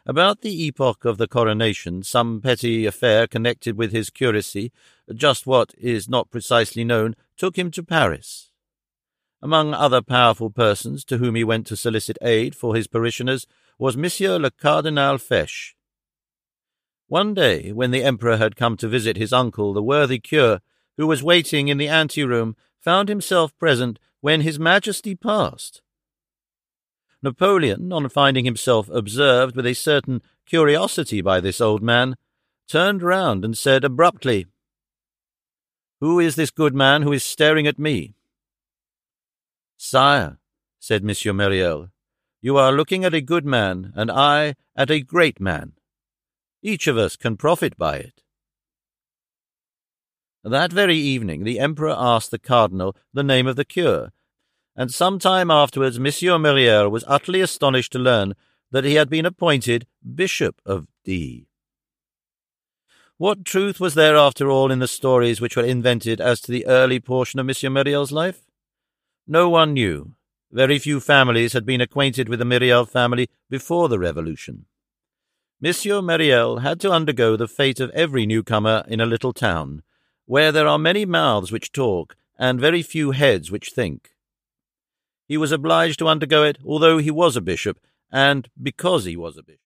About the epoch of the coronation, some petty affair connected with his curacy, just what is not precisely known, took him to Paris. Among other powerful persons to whom he went to solicit aid for his parishioners was Monsieur le Cardinal Fesch. One day, when the Emperor had come to visit his uncle, the worthy cure, who was waiting in the anteroom, found himself present when His Majesty passed. Napoleon, on finding himself observed with a certain curiosity by this old man, turned round and said abruptly, "Who is this good man who is staring at me?" "Sire," said Monsieur Myriel, "you are looking at a good man, and I at a great man. Each of us can profit by it." That very evening the Emperor asked the Cardinal the name of the cure, and some time afterwards Monsieur Myriel was utterly astonished to learn that he had been appointed Bishop of D. What truth was there, after all, in the stories which were invented as to the early portion of Monsieur Myriel's life? No one knew. Very few families had been acquainted with the Myriel family before the Revolution. Monsieur Myriel had to undergo the fate of every newcomer in a little town, where there are many mouths which talk and very few heads which think. He was obliged to undergo it, although he was a bishop, and because he was a bishop.